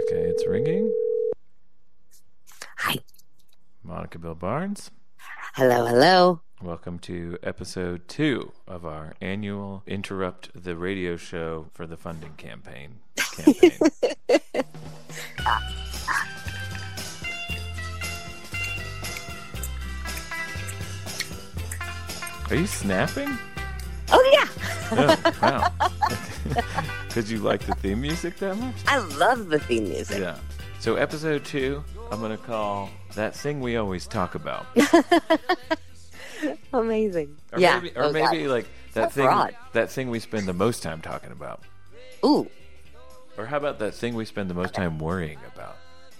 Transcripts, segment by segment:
Okay, it's ringing. Hi. Monica Bill Barnes. Hello, hello. Welcome to episode 2 of our annual Interrupt the Radio Show for the Funding campaign. Are you snapping? Oh, yeah. Oh, wow. Because you like the theme music that much? I love the theme music. Yeah. So episode 2, I'm going to call That Thing We Always Talk About. Amazing. Or yeah. maybe like that so thing broad. that thing we spend the most time talking about. Ooh. Or how about that thing we spend the most time worrying about?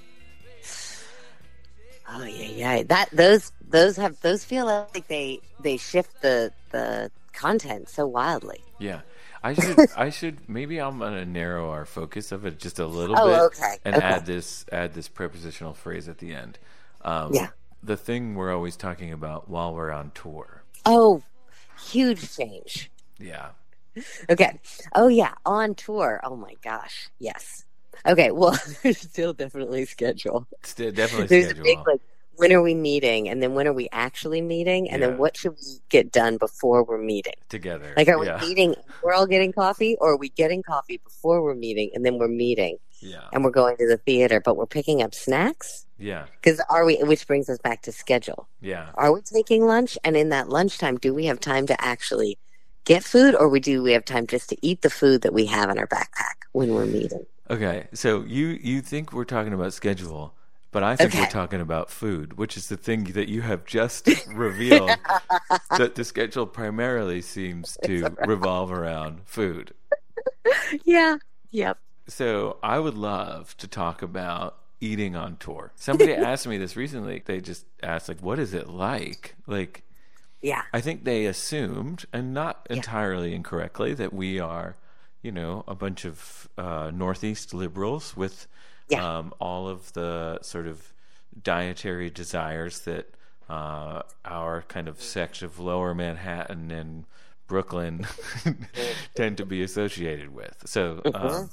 Oh, yeah. Those feel like they shift the content so wildly. Yeah. I should maybe I'm gonna narrow our focus of it just a little bit okay. and Okay. add this prepositional phrase at the end. Yeah. The thing we're always talking about while we're on tour. Oh, huge change. Yeah. Okay. Oh, yeah. On tour. Oh, my gosh. Yes. Okay. Well, there's still definitely schedule. Definitely There's schedule. a big, like, when are we meeting? And then when are we actually meeting? And then what should we get done before we're meeting? Together. Like, are we meeting, we're all getting coffee? Or are we getting coffee before we're meeting and then we're meeting? Yeah. And we're going to the theater, but we're picking up snacks? Yeah. Because which brings us back to schedule. Yeah. Are we taking lunch? And in that lunchtime, do we have time to actually get food? Or do we have time just to eat the food that we have in our backpack when we're meeting? Okay. So you think we're talking about schedule, but I think Okay. we're talking about food, which is the thing that you have just revealed that the schedule primarily seems to revolve around food. Yeah. Yep. So I would love to talk about eating on tour. Somebody asked me this recently. They just asked, like, what is it like? Like, Yeah. I think they assumed, and not entirely incorrectly, that we are, a bunch of Northeast liberals with all of the sort of dietary desires that our kind of section of Lower Manhattan and Brooklyn tend to be associated with. So,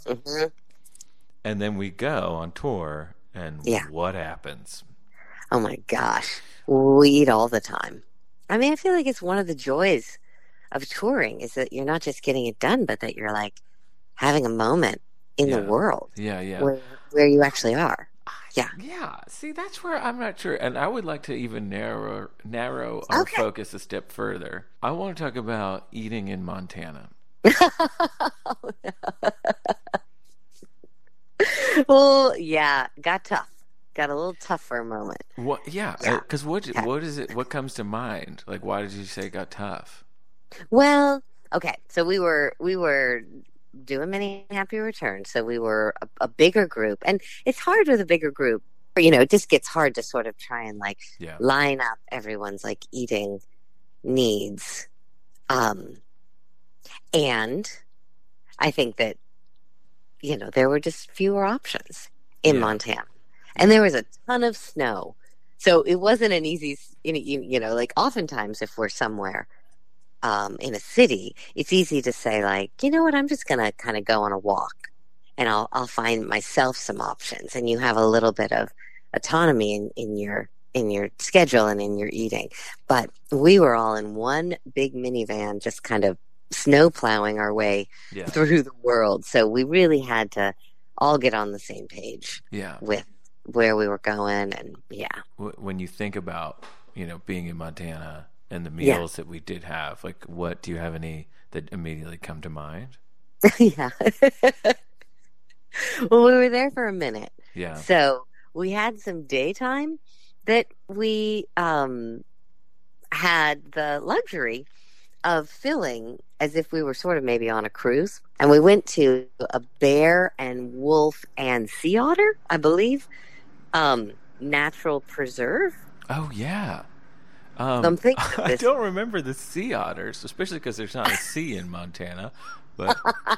and then we go on tour, and what happens? Oh my gosh. We eat all the time. I mean, I feel like it's one of the joys of touring is that you're not just getting it done, but that you're like having a moment in the world. Yeah. Where you actually are. Yeah. Yeah. See, that's where I'm not sure. And I would like to even narrow our focus a step further. I want to talk about eating in Montana. Well, yeah, got tough. Got a little tough for a moment. What? Yeah. Because what is it? What comes to mind? Like, why did you say it got tough? Well, okay. So we were doing Many Happy Returns. So we were a bigger group, and it's hard with a bigger group. It just gets hard to sort of try and line up everyone's eating needs. And I think that there were just fewer options in Montana. And there was a ton of snow. So it wasn't an easy, oftentimes if we're somewhere in a city, it's easy to say you know what, I'm just going to kind of go on a walk and I'll find myself some options. And you have a little bit of autonomy in your schedule and in your eating. But we were all in one big minivan, just kind of snow plowing our way through the world. So we really had to all get on the same page with where we were going. And when you think about being in Montana and the meals that we did have, what do you have any that immediately come to mind? Yeah. Well, we were there for a minute. Yeah. So we had some daytime that we had the luxury of filling as if we were sort of maybe on a cruise. And we went to a bear and wolf and sea otter, I believe, natural preserve. Oh, yeah. Something. I don't remember the sea otters, especially because there's not a sea in Montana. But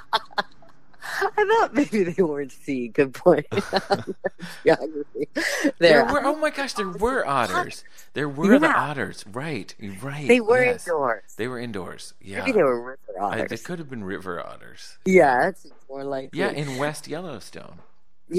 I thought maybe they weren't sea. Good point. Geography. Oh my gosh, there were otters. There were the otters. Right. They were indoors. They were indoors. Yeah. Maybe they were river otters. They could have been river otters. Yeah, that's more likely. Yeah, in West Yellowstone. Yeah.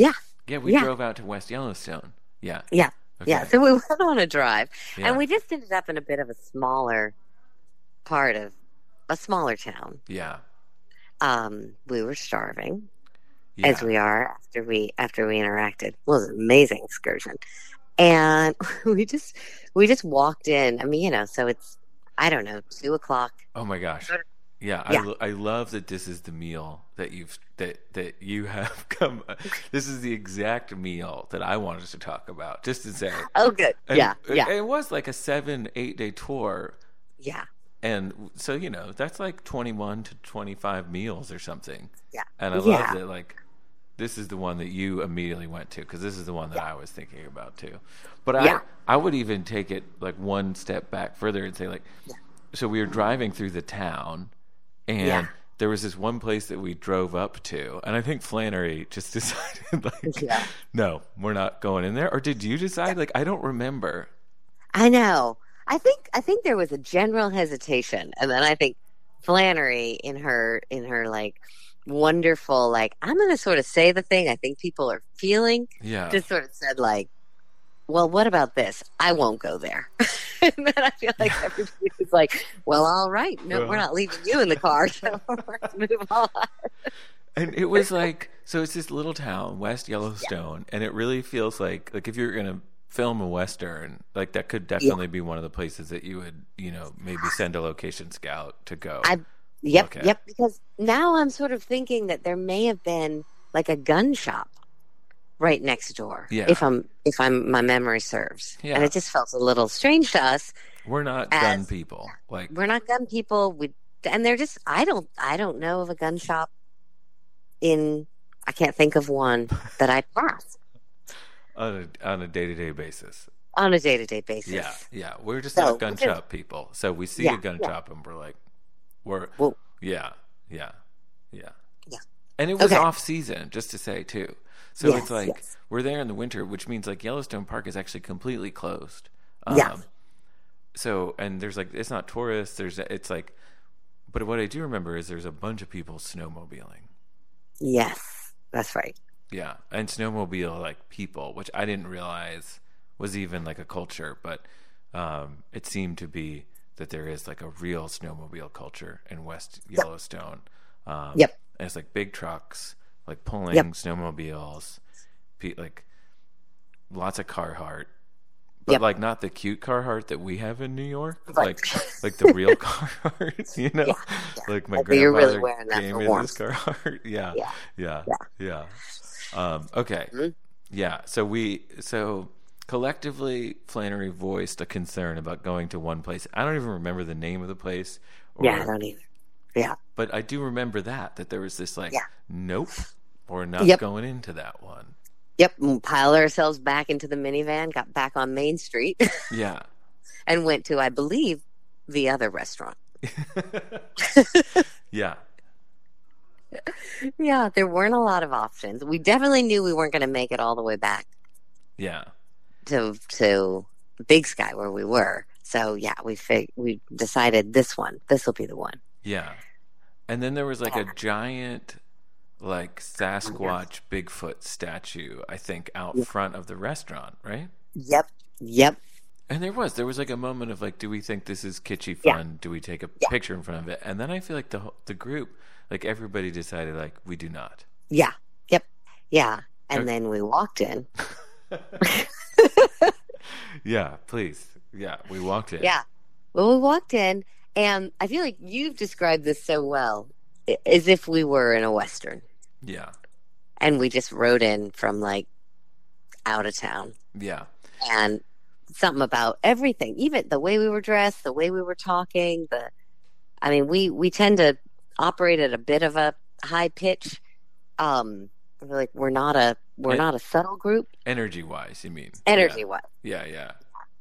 Yeah, we Yeah. drove out to West Yellowstone. Yeah. Yeah. Yeah. Okay. So we went on a drive and Yeah. we just ended up in a bit of a smaller part of a smaller town. Yeah. We were starving as Yeah. we are after we interacted. It was an amazing excursion. And we just walked in. I mean, so it's, I don't know, 2 o'clock. Oh my gosh. Yeah, Yeah. I love that this is the meal that that you have come. This is the exact meal that I wanted to talk about. Just to say, Oh, good. and Yeah. Yeah. it was like a 7-8 day tour, Yeah. and so that's like 21 to 25 meals or something. Yeah. And I love Yeah. that this is the one that you immediately went to because this is the one that I was thinking about too. But Yeah. I would even take it like one step back further and say so we were driving through the town. And Yeah. there was this one place that we drove up to, and I think Flannery just decided, Yeah. no, we're not going in there. Or did you decide? I don't remember. I know. I think there was a general hesitation, and then I think Flannery in her like wonderful I'm going to sort of say the thing I think people are feeling. Yeah. Just sort of said well, what about this? I won't go there. And then I feel like everybody was like, well, all right. No, we're not leaving you in the car. So let's move on. And it was so it's this little town, West Yellowstone, and it really feels like if you're going to film a Western, that could definitely be one of the places that you would, maybe send a location scout to go. Yep. Okay. Yep. Because now I'm sort of thinking that there may have been a gun shop right next door. Yeah. If my memory serves. Yeah. And it just felt a little strange to us. We're not gun people. We're not gun people. And they're just I don't know of a gun shop I can't think of one that I pass. On a day-to-day basis. On a day-to-day basis. Yeah, yeah. We're just not gun shop people. So we see a gun shop and we're yeah. And it was off season, just to say too. So yes, it's we're there in the winter, which means Yellowstone Park is actually completely closed. So and there's it's not tourists. But what I do remember is there's a bunch of people snowmobiling. Yes, that's right. Yeah, and snowmobile people, which I didn't realize was even a culture, but it seemed to be that there is a real snowmobile culture in West Yellowstone. Yep. And it's big trucks, pulling snowmobiles, lots of Carhartt, but not the cute Carhartt that we have in New York, right. like the real Carhartt, my grandfather really wearing that gave for me warmth. this Carhartt. Yeah. Okay. Mm-hmm. Yeah. So collectively, Flannery voiced a concern about going to one place. I don't even remember the name of the place. I don't either. Yeah. But I do remember that there was this nope, we're not going into that one. Yep. And piled ourselves back into the minivan, got back on Main Street. Yeah. And went to, I believe, the other restaurant. Yeah. Yeah, there weren't a lot of options. We definitely knew we weren't going to make it all the way back. Yeah. To Big Sky where we were. So yeah, we decided this will be the one. Yeah. And then there was a giant Sasquatch Bigfoot statue, I think, out front of the restaurant, right? Yep. And there was a moment of do we think this is kitschy fun? Do we take a picture in front of it? And then I feel the group, everybody decided we do not. Yeah. Yep. Yeah. And then we walked in. Yeah, please. Yeah, we walked in. Yeah. Well, we walked in, and I feel like you've described this so well, as if we were in a Western. Yeah. And we just rode in from out of town. Yeah. And something about everything, even the way we were dressed, the way we were talking, we tend to operate at a bit of a high pitch. We're not a subtle group. Energy wise, you mean? Energy wise. Yeah.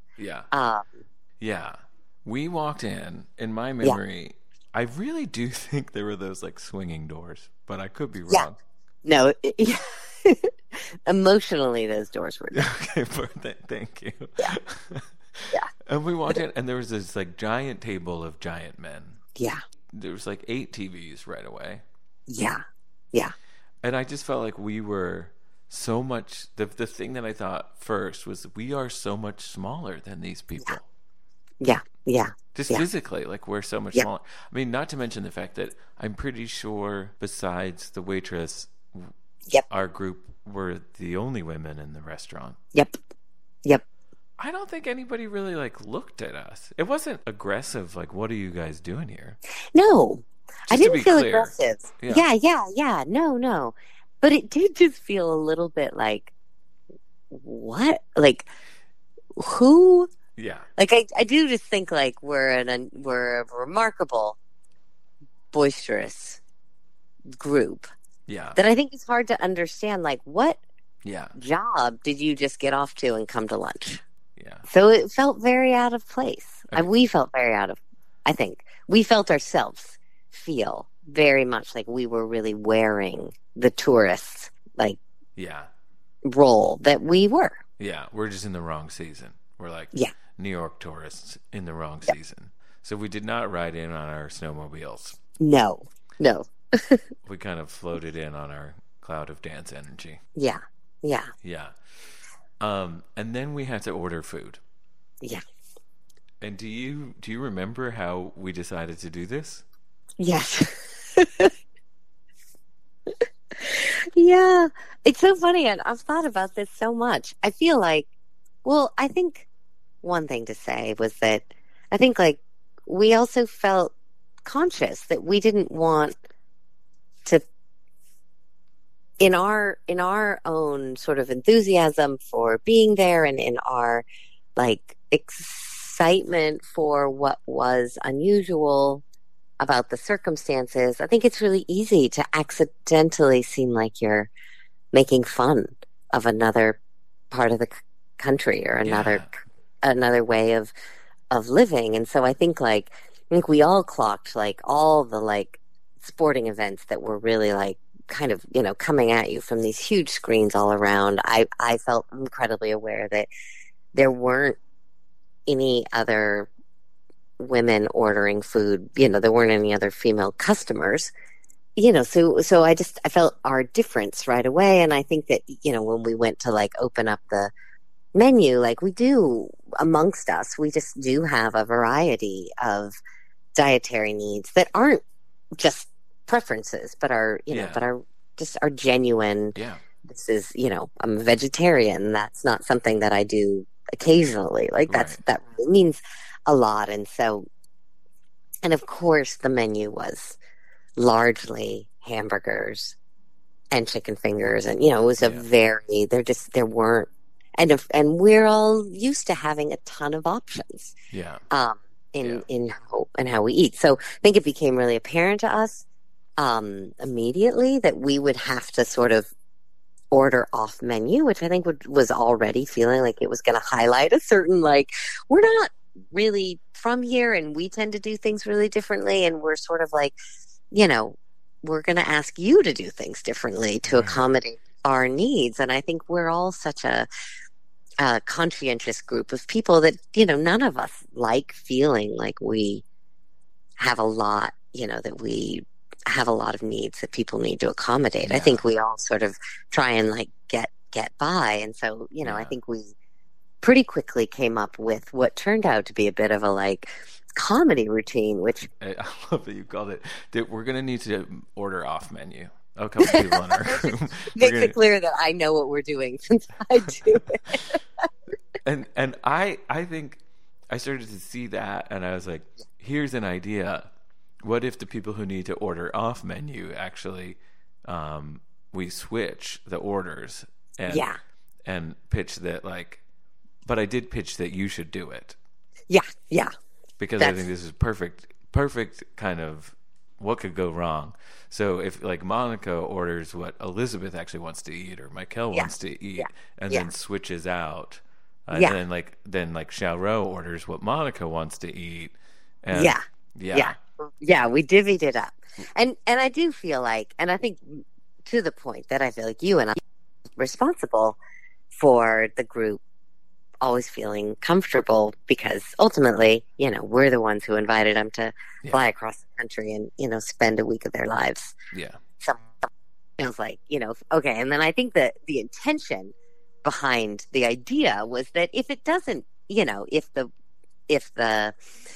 Yeah. We walked in my memory, I really do think there were those swinging doors, but I could be wrong. No, emotionally those doors were down. Okay, thank you. Yeah. And we walked in, and there was this giant table of giant men. Yeah. There was 8 TVs right away. Yeah. And I just felt we were so much. The thing that I thought first was we are so much smaller than these people. Yeah, yeah, Just yeah, physically, like we're so much yeah, smaller. I mean, not to mention the fact that I'm pretty sure, besides the waitress, yep, our group were the only women in the restaurant. yep, yep. I don't think anybody really like looked at us. It wasn't aggressive. Like, what are you guys doing here? No, I Just to didn't be feel clear. aggressive. Yeah. Yeah, yeah, yeah. No, no. But it did just feel a little bit like, what? Like, who? Yeah. Like, I do just think like we're a remarkable, boisterous group Yeah. that I think is hard to understand. Like, what Yeah. job did you just get off to and come to lunch? Yeah. So it felt very out of place. Okay. We felt very out of, I think, we felt ourselves feel very much like we were really wearing the tourists, like, Yeah. role that we were. Yeah. We're just in the wrong season. We're like Yeah. New York tourists in the wrong Yeah. season. So we did not ride in on our snowmobiles. No, no. We kind of floated in on our cloud of dance energy. Yeah, yeah, Yeah. And then we had to order food. yeah. And do you remember how we decided to do this? Yes. Yeah. It's so funny. And I've thought about this so much. I feel like, well, I think one thing to say was that I think like we also felt conscious that we didn't want to, in our own sort of enthusiasm for being there and in our like excitement for what was unusual about the circumstances, I think it's really easy to accidentally seem like you're making fun of another part of the country or another way of living. And so I think we all clocked like all the like sporting events that were really like kind of, coming at you from these huge screens all around. I felt incredibly aware that there weren't any other women ordering food, there weren't any other female customers, so I felt our difference right away. And I think that, when we went to like open up the menu, like we do amongst us, we just do have a variety of dietary needs that aren't just preferences, but are, but are just are genuine. Yeah. This is, I'm a vegetarian. That's not something that I do occasionally. Like that really means a lot. And so, and of course the menu was largely hamburgers and chicken fingers. And, it was there weren't, and we're all used to having a ton of options. Yeah. In how we eat. So I think it became really apparent to us, immediately that we would have to sort of order off menu, which I think was already feeling like it was going to highlight a certain, like, we're not really from here and we tend to do things really differently. And we're sort of like, we're going to ask you to do things differently to accommodate our needs. And I think we're all such a conscientious group of people that, none of us like feeling like we have a lot, that we have a lot of needs that people need to accommodate. Yeah. I think we all sort of try and like get by. And so, I think we pretty quickly came up with what turned out to be a bit of a like comedy routine, which I love that you called it. That we're going to need to order off menu. A couple people in our room. Makes it clear that I know what we're doing since I do it. And I think I started to see that, and I was like, here's an idea. What if the people who need to order off menu actually, we switch the orders and pitch that like, but I did pitch that you should do it. Yeah. Because I think this is perfect kind of what could go wrong. So if like Monica orders what Elizabeth actually wants to eat or Michael wants to eat and then switches out, and then like Xiaoro orders what Monica wants to eat. And we divvied it up. And I do feel like, and I think to the point that I feel like you and I are responsible for the group always feeling comfortable, because ultimately, we're the ones who invited them to fly across the country and, spend a week of their lives. Yeah. I was like, okay. And then I think that the intention behind the idea was that if it doesn't, if the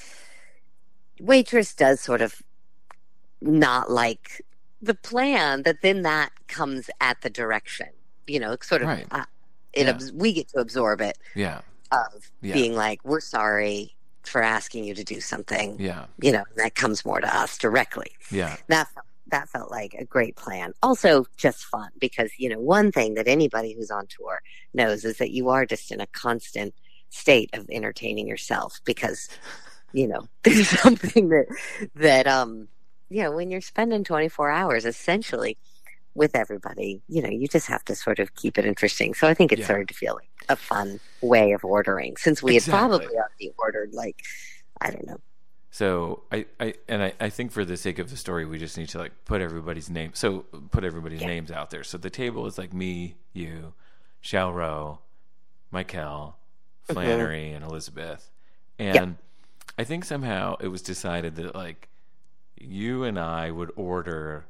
waitress does sort of not like the plan, that then that comes at the direction, sort of, right. We get to absorb it. Yeah. Of being like, we're sorry for asking you to do something. Yeah. That comes more to us directly. Yeah. That felt like a great plan. Also just fun because, one thing that anybody who's on tour knows is that you are just in a constant state of entertaining yourself because, there's something that when you're spending 24 hours essentially with everybody, you just have to sort of keep it interesting. So I think it started to feel like a fun way of ordering since we had probably already ordered I don't know. So I think for the sake of the story, we just need to put everybody's names out there. So the table is me, you, Xiaoro, Michael, Flannery, and Elizabeth. And I think somehow it was decided that you and I would order.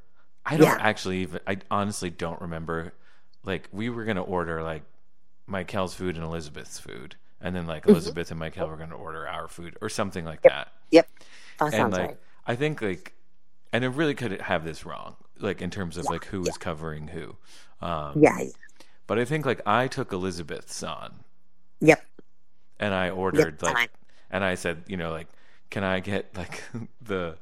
I honestly don't remember. We were going to order Michael's food and Elizabeth's food. And then Elizabeth and Michael were going to order our food or something like that. Yep. That sounds right. I think and I really could have this wrong, in terms of who was covering who. But I think I took Elizabeth's on. Yep. And I ordered and I said, can I get the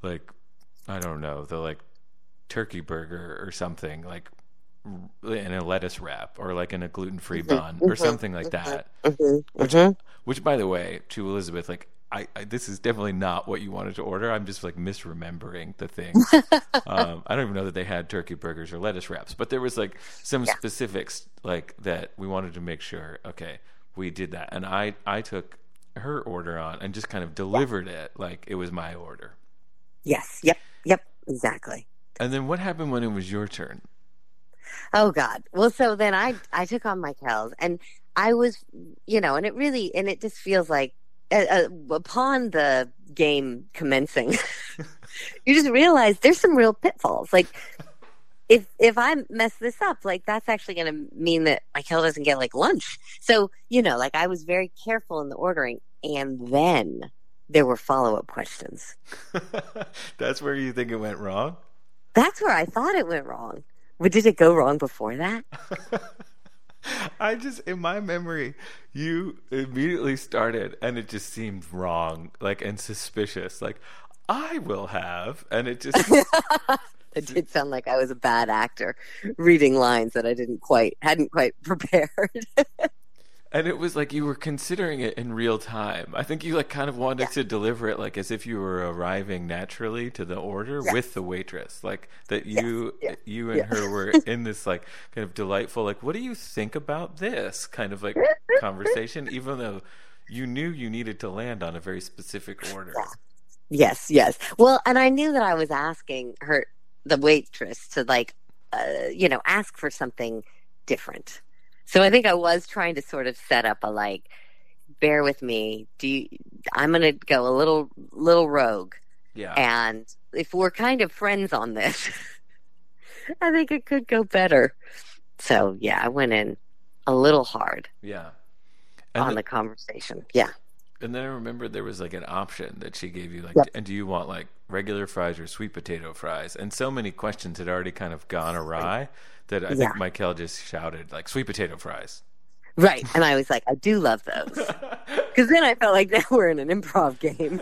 I don't know, the turkey burger or something in a lettuce wrap or in a gluten-free bun or something like that. Which, by the way, to Elizabeth, I this is definitely not what you wanted to order. I'm just misremembering the thing. I don't even know that they had turkey burgers or lettuce wraps, but there was some specifics that we wanted to make sure. Okay, we did that, and I took her order on and just kind of delivered it like it was my order. Yes. Yep. Exactly. And then what happened when it was your turn? Oh God. Well, so then I took on Michael's and I was, and it just feels like upon the game commencing, you just realize there's some real pitfalls. If I mess this up, that's actually going to mean that Michael doesn't get lunch. So, I was very careful in the ordering and then there were follow-up questions. That's where you think it went wrong? That's where I thought it went wrong. But did it go wrong before that? In my memory, you immediately started and it just seemed wrong, and suspicious. I will have, and it just... It did sound like I was a bad actor reading lines that I hadn't quite prepared. And it was you were considering it in real time. I think you kind of wanted to deliver it as if you were arriving naturally to the order with the waitress. That you and her were in this kind of delightful what do you think about this kind of conversation, even though you knew you needed to land on a very specific order. Yes. Well, and I knew that I was asking her, the waitress, to ask for something different. So I think I was trying to sort of set up a bear with me. I'm going to go a little rogue. Yeah. And if we're kind of friends on this, I think it could go better. So yeah, I went in a little hard. Yeah. On the conversation. Yeah. And then I remember there was an option that she gave you and do you want regular fries or sweet potato fries? And so many questions had already kind of gone awry that I think Michael just shouted sweet potato fries. Right. And I was like, I do love those. Because then I felt like now we're in an improv game.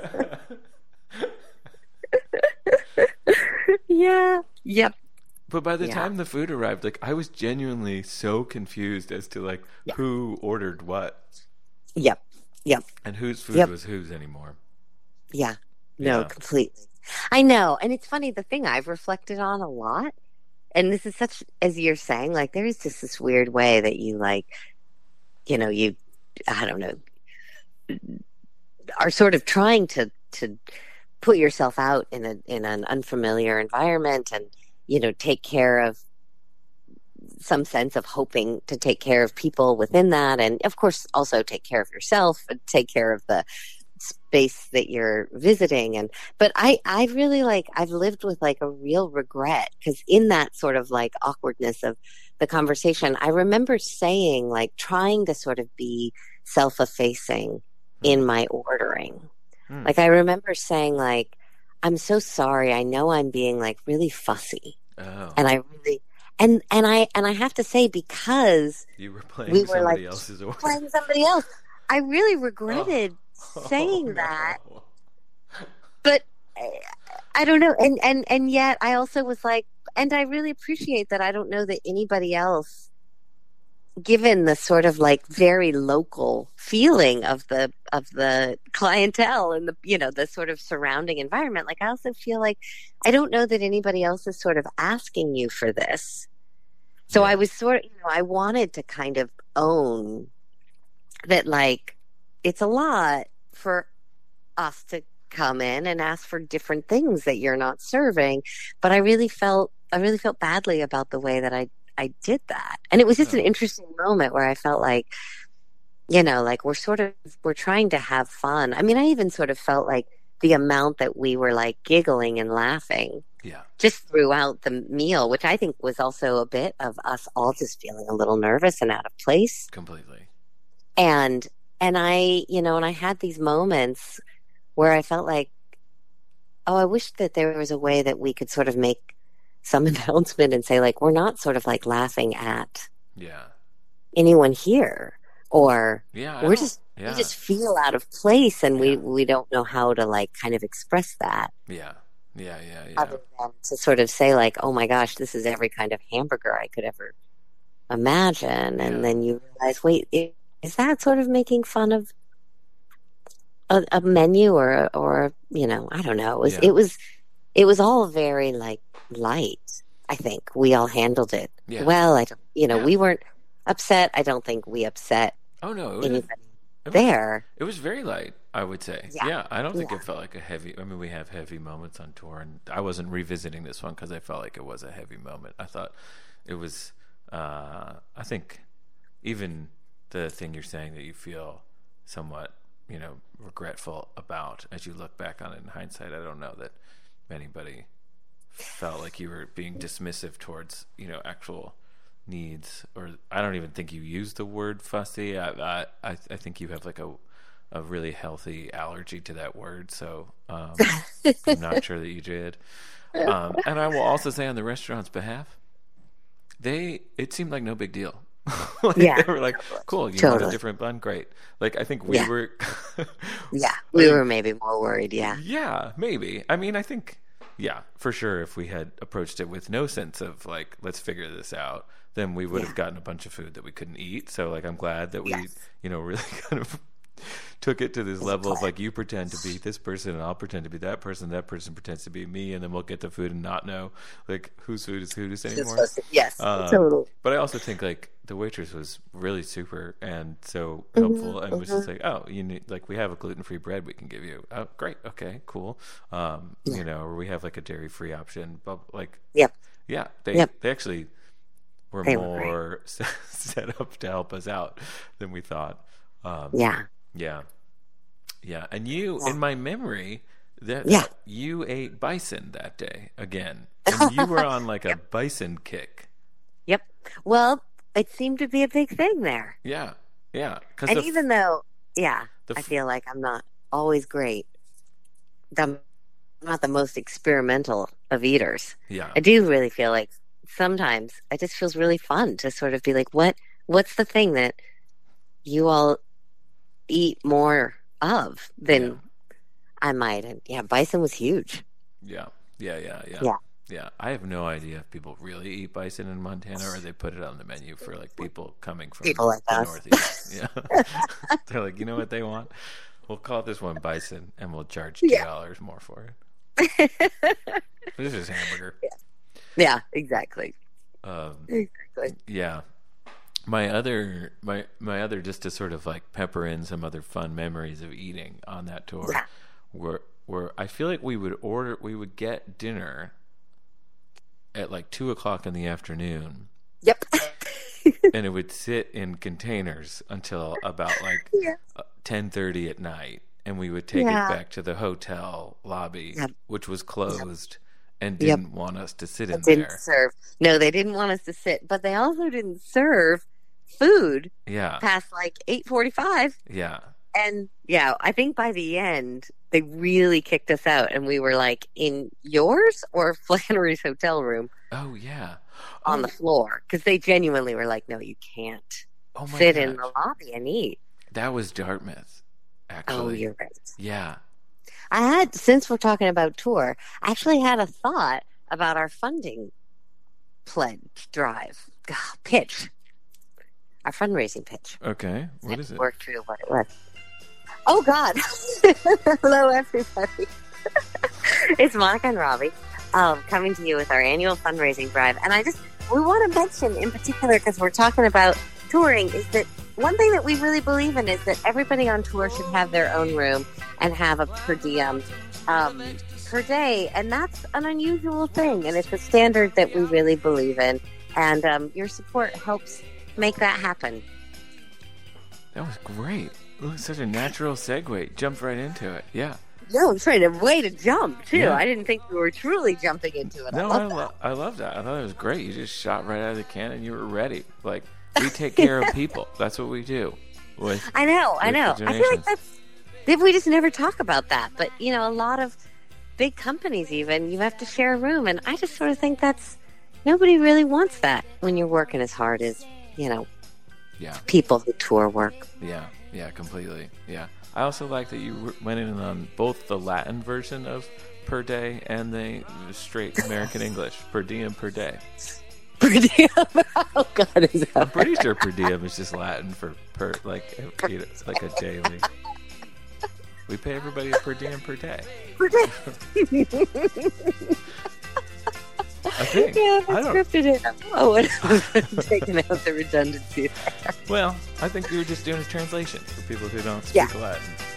Yeah. Yep. But by the time the food arrived, I was genuinely so confused as to who ordered what. Yep. And whose food was whose anymore. Yeah. No, completely. I know. And it's funny, the thing I've reflected on a lot, and this is such, as you're saying, there is just this weird way that you you, I don't know, are sort of trying to put yourself out in an unfamiliar environment and, take care of some sense of hoping to take care of people within that. And of course, also take care of yourself and take care of the space that you're visiting. But I really like, I've lived with like a real regret because in that sort of like awkwardness of the conversation, I remember saying, like, trying to sort of be self-effacing in my ordering. Like, I remember saying, like, I'm so sorry. I know I'm being like really fussy. Oh. And I really, and I have to say, because you were playing we were somebody like else's order. playing somebody else, I really regretted saying that. But I don't know. And yet I also was like, and I really appreciate that. I don't know that anybody else, given the sort of like very local feeling of the clientele and the, you know, the sort of surrounding environment, like I also feel like I don't know that anybody else is sort of asking you for this. So I was sort of, you know, I wanted to kind of own that, like, it's a lot for us to come in and ask for different things that you're not serving. But I really felt badly about the way that I did that. And it was just an interesting moment where I felt like, you know, like we're trying to have fun. I mean, I even sort of felt like the amount that we were like giggling and laughing just throughout the meal, which I think was also a bit of us all just feeling a little nervous and out of place. Completely. And I, you know, and I had these moments where I felt like, oh, I wish that there was a way that we could sort of make some announcement and say, like, we're not sort of like laughing at anyone here, or we just feel out of place, and we don't know how to like kind of express that. Other than to sort of say, like, oh my gosh, this is every kind of hamburger I could ever imagine. And then you realize, wait, is that sort of making fun of a menu or, you know, I don't know. It was all very like light. I think we all handled it well. I don't, you know, we weren't upset. I don't think we upset anybody there. It was very light, I would say. I don't think it felt like a heavy. I mean, we have heavy moments on tour, and I wasn't revisiting this one because I felt like it was a heavy moment. I thought it was. I think even the thing you're saying that you feel somewhat, you know, regretful about as you look back on it in hindsight, I don't know that anybody felt like you were being dismissive towards, you know, actual needs, or I don't even think you used the word fussy. I think you have like a really healthy allergy to that word, so I'm not sure that you did. And I will also say, on the restaurant's behalf, it seemed like no big deal. They were like, cool, you want a different bun? Great. Like, I think we were we were maybe more worried. Maybe. I mean, I think for sure, if we had approached it with no sense of like, let's figure this out, then we would have gotten a bunch of food that we couldn't eat. So like, I'm glad that we you know, really kind of took it to this level of like, you pretend to be this person and I'll pretend to be that person pretends to be me, and then we'll get the food and not know like whose food is whose anymore. Totally. But I also think like the waitress was really super and so helpful, and was just like, oh, you need, like, we have a gluten-free bread we can give you. Oh, great, okay, cool. You know, or we have like a dairy-free option, but like they actually were more set up to help us out than we thought. And you, in my memory, that you ate bison that day again, and you were on like a bison kick. Well, it seemed to be a big thing there. And even though I feel like I'm not always great, I'm not the most experimental of eaters. I do really feel like sometimes it just feels really fun to sort of be like, what's the thing that you all eat more of than I might? And bison was huge. I have no idea if people really eat bison in Montana, or they put it on the menu for like people coming from like the us. Northeast. They're like, you know what they want? We'll call this one bison, and we'll charge $2 more for it. This is hamburger. Exactly. My other, just to sort of like pepper in some other fun memories of eating on that tour, were I feel like we would get dinner at like 2:00 in the afternoon. And it would sit in containers until about like 10:30 at night, and we would take it Yeah. back to the hotel lobby, Yep. which was closed and Yep. didn't want us to sit in It didn't there. serve. No, they didn't want us to sit, but they also didn't serve food Yeah. past like 8:45. Yeah. And yeah, I think by the end they really kicked us out, and we were like in yours or Flannery's hotel room Oh, yeah. on the Oh, floor, because they genuinely were like, "No, you can't oh my sit in gosh. the lobby and eat." That was Dartmouth, Oh, actually. you're right. Yeah. I had, since we're talking about tour, I actually had a thought about our funding pledge drive pitch, our fundraising pitch. Okay. What is it? Work through what it was. Oh God! Hello, everybody. It's Monica and Robbie coming to you with our annual fundraising drive, and we want to mention in particular, because we're talking about touring, is that one thing that we really believe in is that everybody on tour should have their own room and have a per diem per day, and that's an unusual thing, and it's a standard that we really believe in, and your support helps make that happen. That was great. It was such a natural segue. Jumped right into it. Yeah. No, I'm trying to way to jump too. Yeah. I didn't think we were truly jumping into it. No, I love that. I thought it was great. You just shot right out of the cannon. You were ready. Like, we take care of people. That's what we do. I know. I feel like we just never talk about that. But, a lot of big companies, even, you have to share a room. And I just sort of think nobody really wants that when you're working as hard as, Yeah. people who tour work. Yeah, completely. Yeah. I also like that you went in on both the Latin version of per day and the straight American English, per diem per day. Per diem? Oh, God, is that I'm pretty sure per diem is just Latin for like a daily. We pay everybody a per diem per day. Per day. I think. Yeah, I that's don't. scripted in. Oh, I'm taking out the redundancy there. Well, I think you were just doing a translation for people who don't speak Latin.